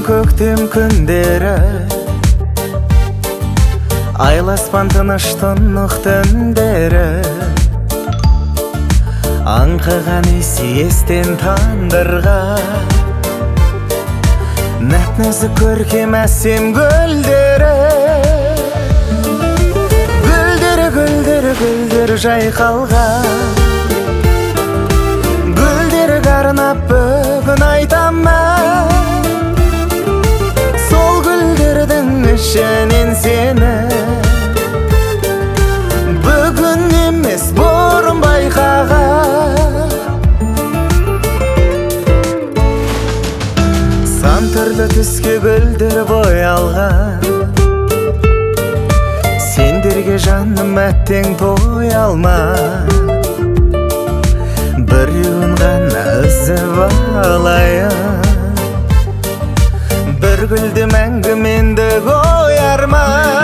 көктем күндері, айласпан тыныштық түндері, аңқыған есі естен тандырға, нәп-нәзік көркем әсем гүлдері, гүлдері, гүлдері, гүлдері жайқалған, гүлдері қарнап бүгін айтам мен, сол гүлдердің ішінен сені бүгін емес бұрын байқаған. Сан түрлі түске гүлдер боялған, сендерге жаным әттең той алма, біреуін ғана үзіп алайын, бір гүлді мәңгі менді қояр ма.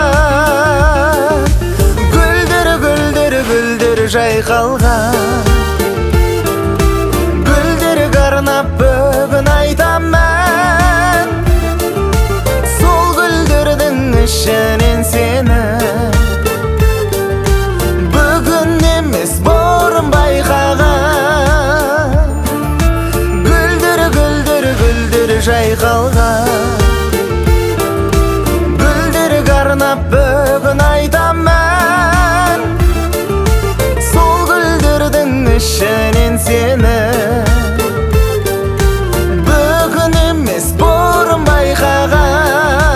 Гүлдері, гүлдері, гүлдері жайқалған, гүлдері қарнап бүгін айтам мен, сол гүлдердің ішінен сені бүгін емес бұрын байқаған. Гүлдері, гүлдері, гүлдері жайқалған, гүлдері қарнап бүгін айтам мен, сол гүлдердің ішінен сені бүгін емес бұрын байқаған.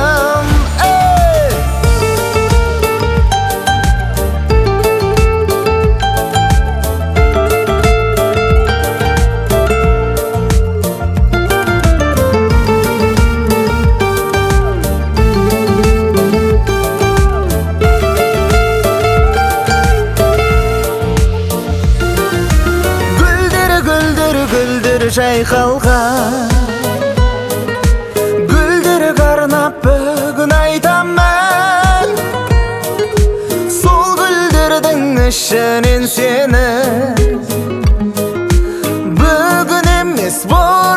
Гүлдері жайқалған, гүлдері қарнап бүгін айтам мен, сол гүлдердің ішінен сені бүгін емес